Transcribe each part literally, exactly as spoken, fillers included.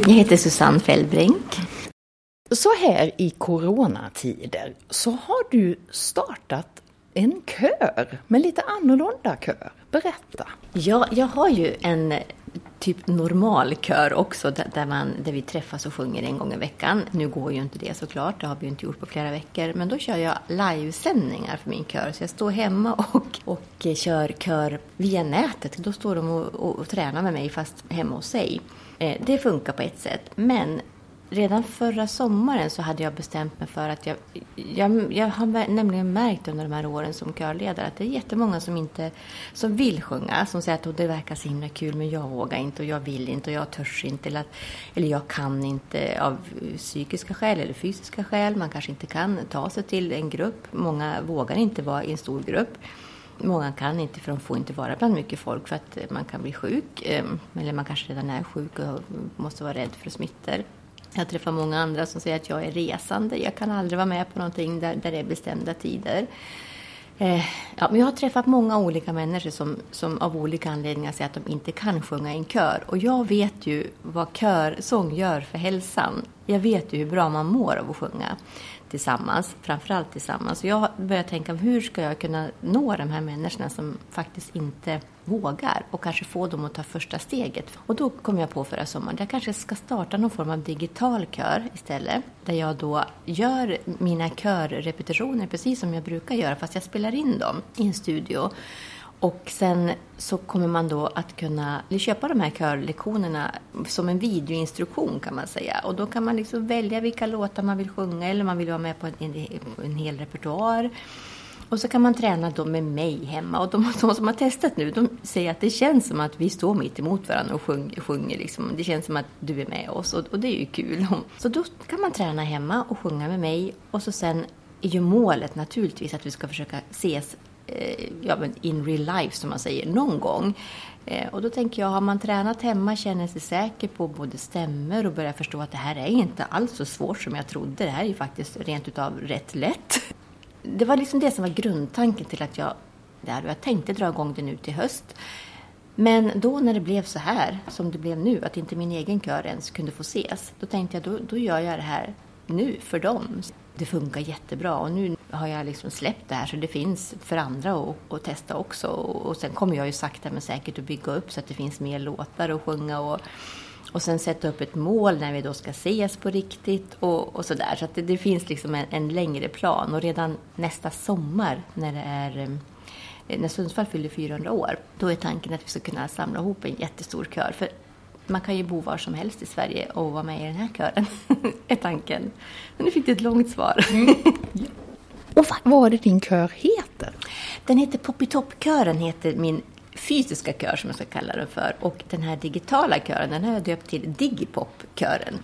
Jag heter Susanne Fällbrink. Så här i coronatider så har du startat en kör med lite annorlunda kör. Berätta. Ja, jag har ju en typ normal kör också där, man, där vi träffas och sjunger en gång i veckan. Nu går ju inte det såklart, det har vi inte gjort på flera veckor. Men då kör jag livesändningar för min kör. Så jag står hemma och, och kör kör via nätet. Då står de och, och, och tränar med mig fast hemma hos sig. Eh, det funkar på ett sätt, men redan förra sommaren så hade jag bestämt mig för att jag, jag, jag har nämligen märkt under de här åren som körledare att det är jättemånga som inte som vill sjunga, som säger att det verkar så himla kul men jag vågar inte och jag vill inte och jag törs inte eller, att, eller jag kan inte av psykiska skäl eller fysiska skäl. Man kanske inte kan ta sig till en grupp. Många vågar inte vara i en stor grupp. Många kan inte för de får inte vara bland mycket folk för att man kan bli sjuk eller man kanske redan är sjuk och måste vara rädd för smittor. Jag träffar många andra som säger att jag är resande. Jag kan aldrig vara med på någonting där, där det är bestämda tider. Eh, ja, men jag har träffat många olika människor som, som av olika anledningar säger att de inte kan sjunga i en kör. Och jag vet ju vad körsång gör för hälsan. Jag vet ju hur bra man mår av att sjunga tillsammans, framförallt tillsammans. Så jag börjar tänka, hur ska jag kunna nå de här människorna som faktiskt inte vågar och kanske få dem att ta första steget. Och då kom jag på förra sommaren, jag kanske ska starta någon form av digital kör istället. Där jag då gör mina körrepetitioner precis som jag brukar göra, fast jag spelar in dem i en studio. Och sen så kommer man då att kunna köpa de här körlektionerna som en videoinstruktion kan man säga. Och då kan man liksom välja vilka låtar man vill sjunga eller man vill vara med på en, en, en hel repertoar. Och så kan man träna då med mig hemma. Och de, de som har testat nu, de säger att det känns som att vi står mitt emot varandra och sjunger. sjunger liksom. Det känns som att du är med oss och, och det är ju kul. Så då kan man träna hemma och sjunga med mig. Och så sen är ju målet naturligtvis att vi ska försöka ses ja, men in real life som man säger, någon gång. Eh, och då tänker jag, har man tränat hemma, känner sig säker på både stämmer och börjar förstå att det här är inte alls så svårt som jag trodde. Det här är ju faktiskt rent utav rätt lätt. Det var liksom det som var grundtanken till att jag, där, och jag tänkte dra igång det nu till höst. Men då när det blev så här, som det blev nu, att inte min egen kör ens kunde få ses, då tänkte jag, då, då gör jag det här nu för dem. Det funkar jättebra och nu har jag liksom släppt det här så det finns för andra att, att testa också. Och, och sen kommer jag ju sakta men säkert att bygga upp så att det finns mer låtar att sjunga och, och sen sätta upp ett mål när vi då ska ses på riktigt och, och sådär. Så att det, det finns liksom en, en längre plan och redan nästa sommar när det är... När Sundsvall fyller fyrahundra år, då är tanken att vi ska kunna samla ihop en jättestor kör. För man kan ju bo var som helst i Sverige och vara med i den här kören, är tanken. Men nu fick du ett långt svar. Mm. Ja. Och vad är det din kör heter? Den heter Poppitopp-kören, heter min fysiska kör som jag ska kalla den för. Och den här digitala kören, den har jag döpt till Digipop-kören.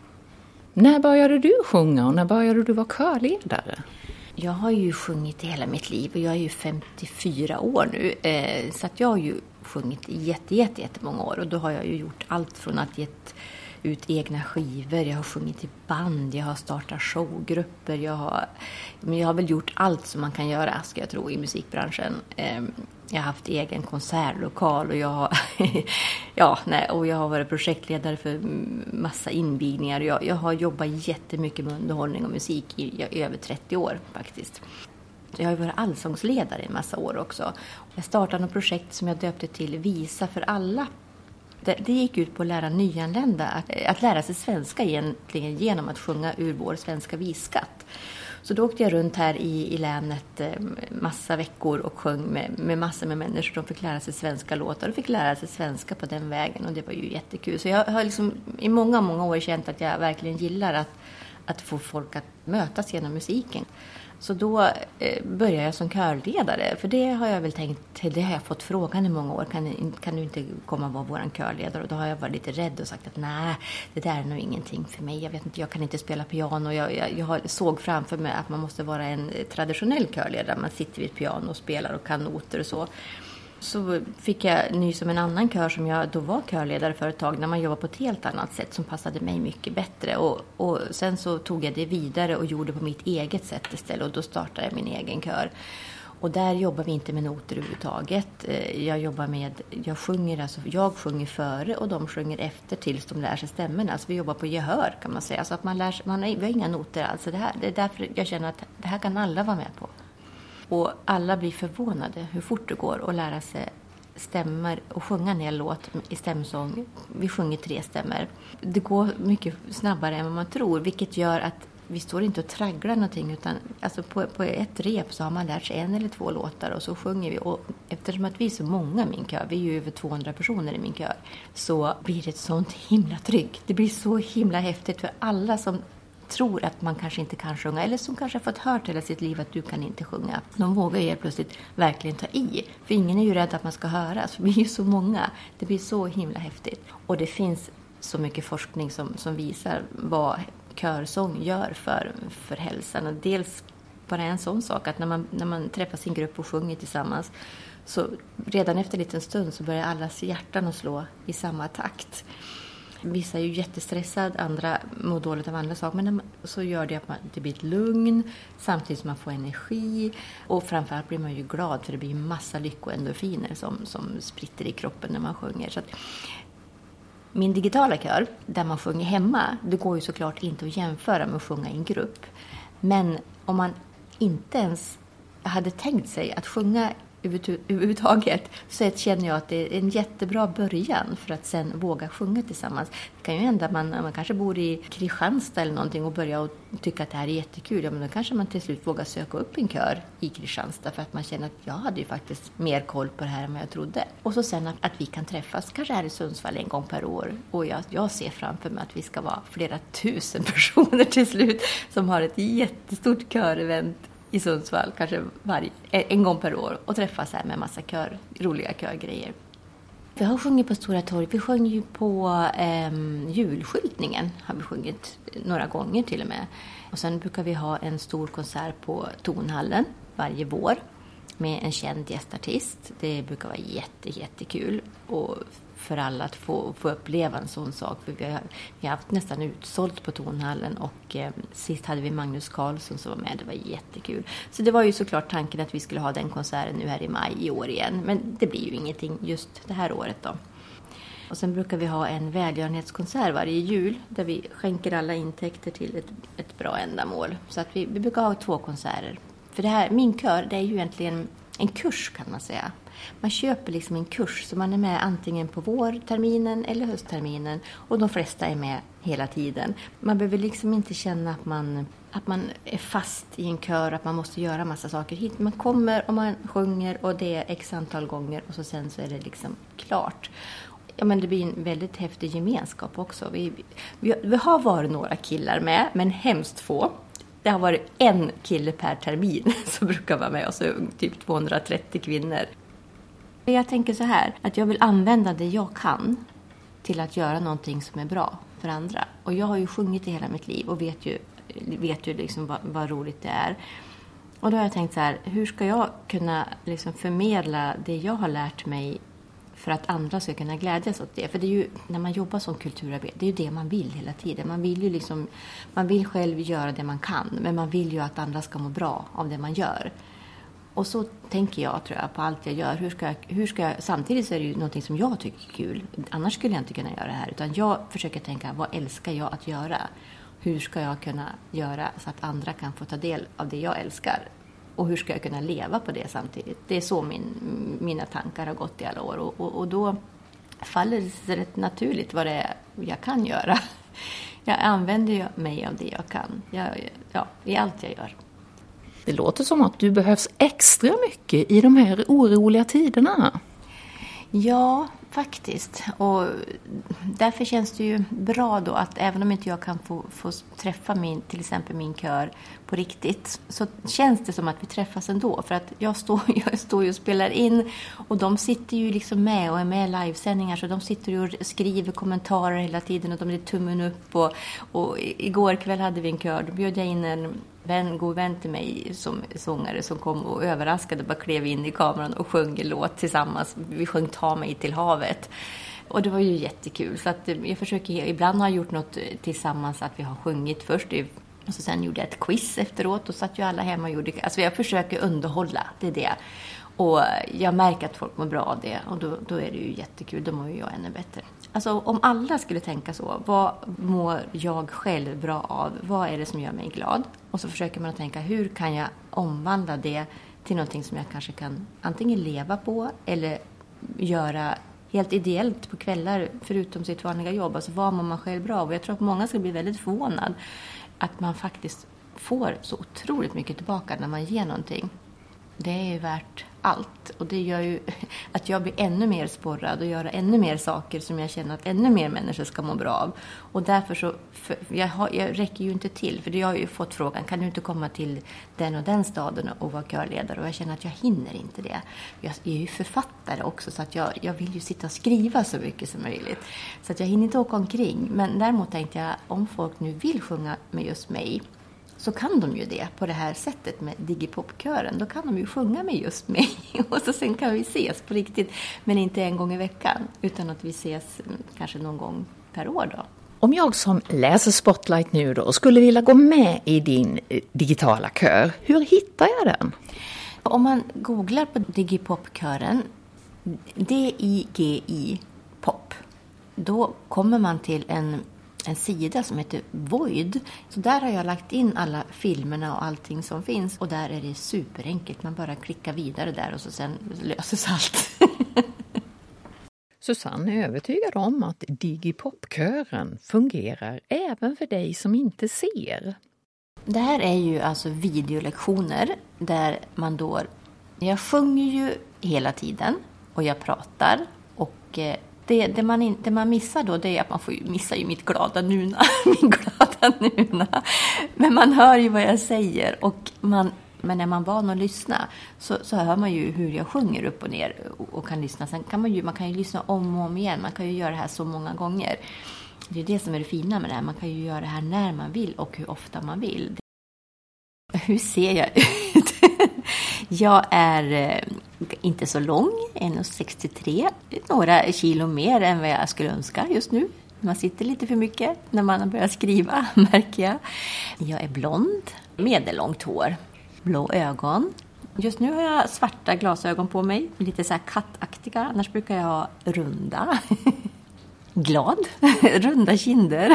När började du sjunga och när började du vara körledare? Jag har ju sjungit hela mitt liv och jag är ju femtiofyra år nu. Eh, så att jag har ju sjungit jätte, jätte, jättemånga år. Och då har jag ju gjort allt från att ge ut egna skivor. Jag har sjungit i band, jag har startat showgrupper. Jag har, men jag har väl gjort allt som man kan göra, ska jag tro, i musikbranschen. Eh, jag har haft egen konsertlokal och jag har, ja, nej, och jag har varit projektledare för massa invigningar. Jag, jag har jobbat jättemycket med underhållning och musik i, i över trettio år faktiskt. Jag har varit allsångsledare i en massa år också. Jag startade ett projekt som jag döpte till Visa för alla. Det, det gick ut på att lära nyanlända att, att lära sig svenska egentligen genom att sjunga ur vår svenska visskatt. Så då åkte jag runt här i, i länet massa veckor och sjöng med, med massor med människor. De fick lära sig svenska låtar och fick lära sig svenska på den vägen. Och det var ju jättekul. Så jag har liksom i många, många år känt att jag verkligen gillar att, att få folk att mötas genom musiken. Så då eh, började jag som körledare. För det har jag väl tänkt, det har jag fått frågan i många år. Kan, kan du inte komma och vara vår körledare? Och då har jag varit lite rädd och sagt att nej, det där är nog ingenting för mig. Jag vet inte, jag kan inte spela piano. Jag, jag, jag såg framför mig att man måste vara en traditionell körledare. Man sitter vid ett piano och spelar och kan noter och så. Så fick jag ny som en annan kör som jag då var körledare för ett tag när man jobbar på ett helt annat sätt som passade mig mycket bättre. Och, och sen så tog jag det vidare och gjorde på mitt eget sätt istället och då startade jag min egen kör. Och där jobbar vi inte med noter överhuvudtaget. Jag jobbar med, jag sjunger, alltså jag sjunger före och de sjunger efter tills de lär sig stämmorna. Alltså vi jobbar på gehör kan man säga. Så att man lär sig, man har, vi har inga noter alls. Det, här, det är därför jag känner att det här kan alla vara med på. Och alla blir förvånade hur fort det går att lära sig stämmor och sjunga en hel låt i stämsång. Vi sjunger tre stämmor. Det går mycket snabbare än vad man tror, vilket gör att vi står inte och tragglar någonting, utan alltså på, på ett rep så har man lärt sig en eller två låtar och så sjunger vi. Och eftersom att vi är så många i min kör, vi är ju över tvåhundra personer i min kör, så blir det ett sånt himla tryck. Det blir så himla häftigt för alla som tror att man kanske inte kan sjunga, eller som kanske har fått hört hela sitt liv att du kan inte sjunga. De vågar ju helt plötsligt verkligen ta i. För ingen är ju rädd att man ska höras, för vi är ju så många. Det blir så himla häftigt. Och det finns så mycket forskning som, som visar vad körsång gör för, för hälsan. Och dels bara en sån sak att när man, när man träffar sin grupp och sjunger tillsammans, så redan efter en liten stund så börjar allas hjärtan att slå i samma takt. Vissa är ju jättestressad, andra mår dåligt av andra saker, men så gör det att man, det blir ett lugn samtidigt som man får energi, och framförallt blir man ju glad för det blir ju massa lyckoendorfiner som, som spritter i kroppen när man sjunger. Så att min digitala kör, där man sjunger hemma, det går ju såklart inte att jämföra med att sjunga i en grupp. Men om man inte ens hade tänkt sig att sjunga överhuvudtaget, så känner jag att det är en jättebra början för att sen våga sjunga tillsammans. Det kan ju hända att man, man kanske bor i Kristianstad eller någonting och börjar tycka att det här är jättekul. Ja, men då kanske man till slut vågar söka upp en kör i Kristianstad för att man känner att jag hade ju faktiskt mer koll på det här än vad jag trodde. Och så sen att, att vi kan träffas kanske här i Sundsvall en gång per år. Och jag, jag ser framför mig att vi ska vara flera tusen personer till slut som har ett jättestort körevent i Sundsvall, kanske varje, en gång per år, och träffas här med massa kör, roliga körgrejer. Vi har sjungit på Stora torg, vi sjunger ju på eh, julskyltningen, har vi sjungit några gånger till och med. Och sen brukar vi ha en stor konsert på Tonhallen varje vår med en känd gästartist. Det brukar vara jätte, jättekul och för alla att få, få uppleva en sån sak. För vi, har, vi har haft nästan utsålt på Tonhallen, och eh, sist hade vi Magnus Carlsson som var med. Det var jättekul. Så det var ju såklart tanken att vi skulle ha den konserten nu här i maj i år igen. Men det blir ju ingenting just det här året då. Och sen brukar vi ha en välgörenhetskonsert varje jul där vi skänker alla intäkter till ett, ett bra ändamål. Så att vi, vi brukar ha två konserter. För det här, min kör, det är ju egentligen en kurs kan man säga. Man köper liksom en kurs, så man är med antingen på vårterminen eller höstterminen, och de flesta är med hela tiden. Man behöver liksom inte känna att man, att man är fast i en kör, att man måste göra massa saker hit. Man kommer och man sjunger, och det är x antal gånger, och så sen så är det liksom klart. Ja, men det blir en väldigt häftig gemenskap också. Vi, vi, vi har varit några killar med, men hemskt få. Det har varit en kille per termin som brukar vara med, och så typ tvåhundratrettio kvinnor. Jag tänker så här, att jag vill använda det jag kan till att göra någonting som är bra för andra. Och jag har ju sjungit i hela mitt liv och vet ju, vet ju liksom vad, vad roligt det är. Och då har jag tänkt så här, hur ska jag kunna liksom förmedla det jag har lärt mig för att andra ska kunna glädjas åt det. För det är ju, när man jobbar som kulturarbetare, det är ju det man vill hela tiden. Man vill ju liksom, man vill själv göra det man kan, men man vill ju att andra ska må bra av det man gör. Och så tänker jag, tror jag, på allt jag gör. Hur ska jag, hur ska jag, samtidigt så är det ju någonting som jag tycker är kul. Annars skulle jag inte kunna göra det här. Utan jag försöker tänka, vad älskar jag att göra? Hur ska jag kunna göra så att andra kan få ta del av det jag älskar? Och hur ska jag kunna leva på det samtidigt? Det är så min, mina tankar har gått i alla år. Och, och, och då faller det rätt naturligt vad det är jag kan göra. Jag använder ju mig av det jag kan. Jag, ja, i allt jag gör. Det låter som att du behövs extra mycket i de här oroliga tiderna. Ja, faktiskt. Och därför känns det ju bra då att även om inte jag kan få, få träffa min, till exempel min kör på riktigt, så känns det som att vi träffas ändå. För att jag står, jag står ju och spelar in, och de sitter ju liksom med och är med i livesändningar, så de sitter ju och skriver kommentarer hela tiden och de är tummen upp. Och, och igår kväll hade vi en kör, då bjöd jag in en vän, god vän till mig som sångare som kom och överraskade, bara klev in i kameran och sjöng en låt tillsammans. Vi sjöng Ta mig till havet. Och det var ju jättekul. Så att jag försöker, ibland har jag gjort något tillsammans, att vi har sjungit först. Och så sen gjorde jag ett quiz efteråt och satt ju alla hemma och gjorde... Alltså jag försöker underhålla, det är det. Och jag märker att folk mår bra av det. Och då, då är det ju jättekul, då mår ju jag ännu bättre. Alltså om alla skulle tänka så, vad mår jag själv bra av? Vad är det som gör mig glad? Och så försöker man att tänka, hur kan jag omvandla det till någonting som jag kanske kan antingen leva på eller göra helt ideellt på kvällar förutom sitt vanliga jobb. Alltså vad mår man själv bra av? Och jag tror att många ska bli väldigt förvånad att man faktiskt får så otroligt mycket tillbaka när man ger någonting. Det är ju värt allt. Och det gör ju att jag blir ännu mer sporrad och göra ännu mer saker som jag känner att ännu mer människor ska må bra av. Och därför så, för jag, har, jag räcker ju inte till. För jag har ju fått frågan, kan du inte komma till den och den staden och vara körledare? Och jag känner att jag hinner inte det. Jag är ju författare också, så att jag, jag vill ju sitta och skriva så mycket som möjligt. Så att jag hinner inte åka omkring. Men däremot tänkte jag, om folk nu vill sjunga med just mig, så kan de ju det på det här sättet med Digipopkören. Då kan de ju sjunga med just mig. Och så sen kan vi ses på riktigt. Men inte en gång i veckan. Utan att vi ses kanske någon gång per år då. Om jag som läser Spotlight nu då skulle vilja gå med i din digitala kör, hur hittar jag den? Om man googlar på Digipopkören, D I G I pop, då kommer man till en... en sida som heter Void. Så där har jag lagt in alla filmerna och allting som finns. Och där är det superenkelt. Man bara klickar vidare där och så sen löses allt. Susanne är övertygad om att Digipopkören fungerar även för dig som inte ser. Det här är ju alltså videolektioner där man då... Jag sjunger ju hela tiden och jag pratar och... Det, det, man in, det man missar då, det är att man får ju, missar ju mitt glada nuna, min glada nuna. Men man hör ju vad jag säger. Och man, men när man är van att lyssna så, så hör man ju hur jag sjunger upp och ner och, och kan lyssna. Sen kan man ju, man kan ju lyssna om och om igen. Man kan ju göra det här så många gånger. Det är det som är det fina med det här. Man kan ju göra det här när man vill och hur ofta man vill. Hur ser jag ut? Jag är eh, inte så lång, en komma sextiotre. Några kilo mer än vad jag skulle önska just nu. Man sitter lite för mycket när man börjar skriva, märker jag. Jag är blond, medellångt hår, blå ögon. Just nu har jag svarta glasögon på mig, lite så här kattaktiga. Annars brukar jag ha runda, glad, runda kinder.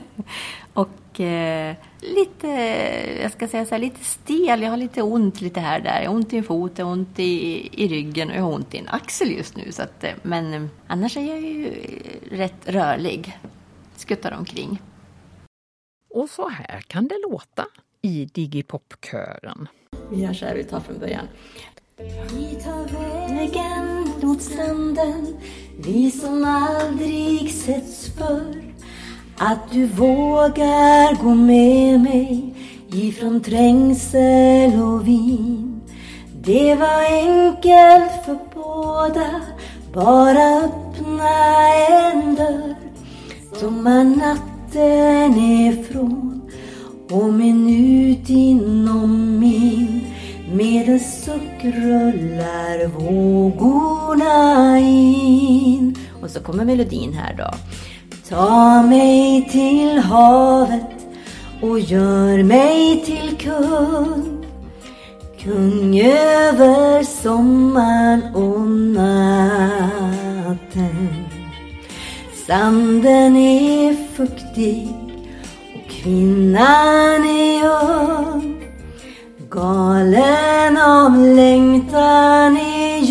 Och eh, lite, jag ska säga så här, lite stel. Jag har lite ont lite här där. Jag har ont i en fot, jag har ont i, i ryggen och jag har ont i en axel just nu. Så att, men eh, annars är jag ju rätt rörlig. Skuttar omkring. Och så här kan det låta i Digipopkören. Vi gör så här, vi tar från början. Vi tar vägen mot stranden, vi som aldrig setts förr. Att du vågar gå med mig ifrån trängsel och vin. Det var enkelt för båda, bara öppna en dörr. Tomma natten ifrån och minut inom min. Med en suck rullar vågorna in. Och så kommer melodin här då. Ta mig till havet och gör mig till kung. Kung över sommaren och natten. Sanden är fuktig och kvinnan är ung. Galen av längtan är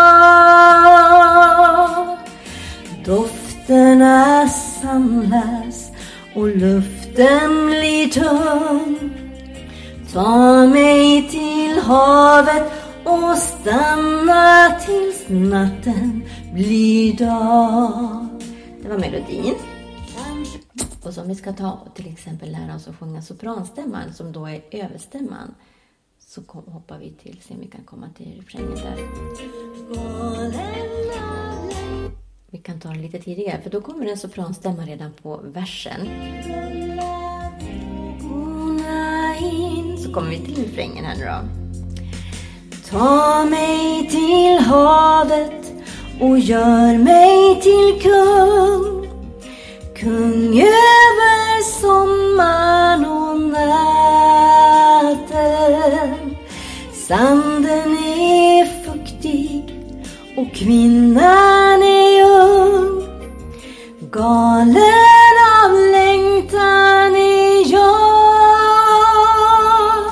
jag. Dofterna samlas och luften blir tung. Ta mig till havet och stanna tills natten blir dag. Det var melodin. Och så om vi ska ta till exempel lära oss att sjunga sopranstämman som då är överstämman, så kom, hoppar vi till, se om vi kan komma till refrängen där. Vi kan ta den lite tidigare, för då kommer en sopranstämma redan på versen. Så kommer vi till refrängen här nu då. Ta mig till havet och gör mig till kung. Kung över sommaren och natten. Sanden är fuktig och kvinnan är ung. Galen av längtan är jag.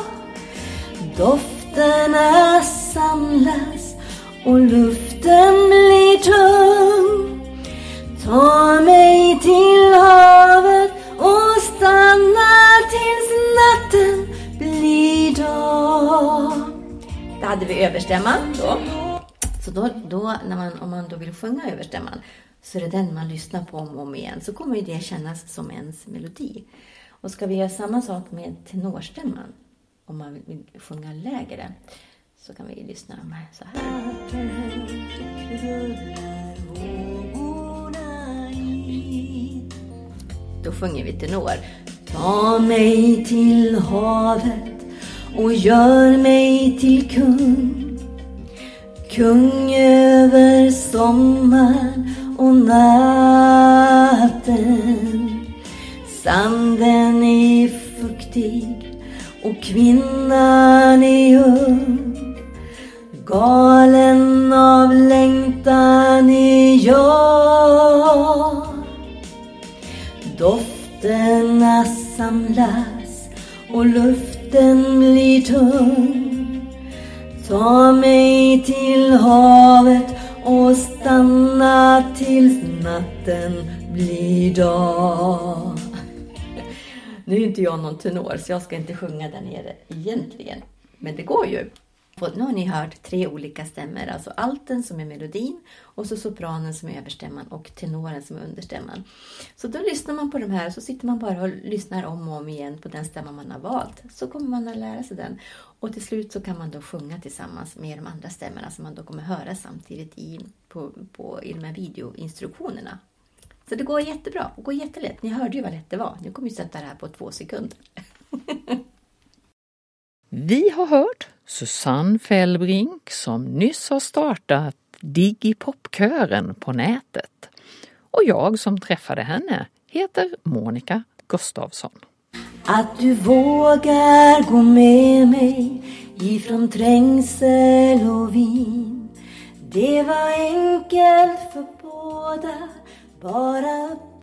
Dofterna samlas och luften blir tung. Ta mig till havet och stanna tills natten blir dag. Där hade vi överstämman då. Så då, då när man, om man då vill sjunga överstämman, så är det den man lyssnar på om och om igen. Så kommer ju det kännas som ens melodi. Och ska vi göra samma sak med tenorstämman, om man vill sjunga lägre, så kan vi lyssna så här. Då sjunger vi tenor. Ta mig till havet och gör mig till kung. Kung över sommaren och natten. Sanden är fuktig och kvinnan är ung. Galen av längtan är jag. Dofterna samlas och luften blir tung. Ta mig till havet och stanna tills natten blir dag. Nu är inte jag någon tenor, så jag ska inte sjunga där nere egentligen. Men det går ju. Nu har ni hört tre olika stämmor. Alltså alten som är melodin, och så sopranen som är överstämman och tenoren som är understämman. Så då lyssnar man på de här, så sitter man bara och lyssnar om och om igen på den stämma man har valt. Så kommer man att lära sig den. Och till slut så kan man då sjunga tillsammans med de andra stämmorna som man då kommer höra samtidigt i, på, på, i de här videoinstruktionerna. Så det går jättebra, det går jättelätt. Ni hörde ju vad lätt det var. Nu kommer vi sätta det här på två sekunder. Vi har hört Susanne Fällbrink som nyss har startat Digipopkören på nätet. Och jag som träffade henne heter Monica Gustafsson. Att du vågar gå med mig ifrån trängsel och vin. Det var enkelt för båda, bara